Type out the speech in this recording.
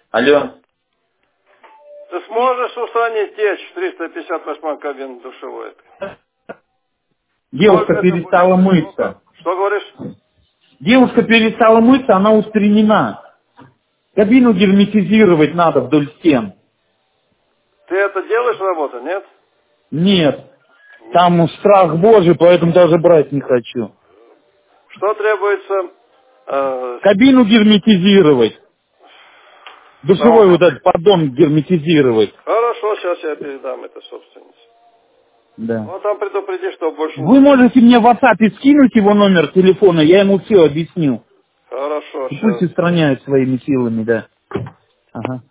Алло. Ты сможешь устранить течь в 358 кабин душевой? Девушка Сколько это будет перестала стоить? Сколько? мыться. Что говоришь? Девушка перестала мыться, она устранена. Кабину герметизировать надо вдоль стен. Ты это делаешь работу, нет? Нет. Нет. Там страх Божий, поэтому даже брать не хочу. Что требуется Кабину герметизировать. Душевой вот самому? этот поддон герметизировать. Хорошо, сейчас я передам это собственнице. Да. Ну, там предупреди, что больше не Вы делать. можете мне в WhatsApp скинуть его номер телефона, я ему все объясню. Хорошо, И пусть сейчас. устраняет своими силами, да. Ага.